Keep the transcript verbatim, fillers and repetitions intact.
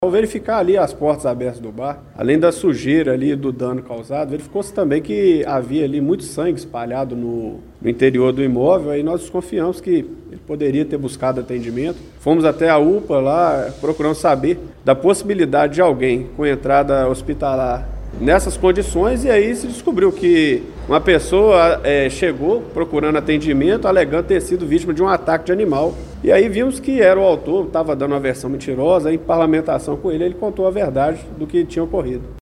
Ao verificar ali as portas abertas do bar, além da sujeira ali do dano causado, verificou-se também que havia ali muito sangue espalhado no, no interior do imóvel. Aí nós desconfiamos que ele poderia ter buscado atendimento. Fomos até a U P A lá, procurando saber da possibilidade de alguém com entrada hospitalar nessas condições, e aí se descobriu que uma pessoa é, chegou procurando atendimento, alegando ter sido vítima de um ataque de animal. E aí vimos que era o autor, estava dando uma versão mentirosa. Em parlamentação com ele, ele contou a verdade do que tinha ocorrido.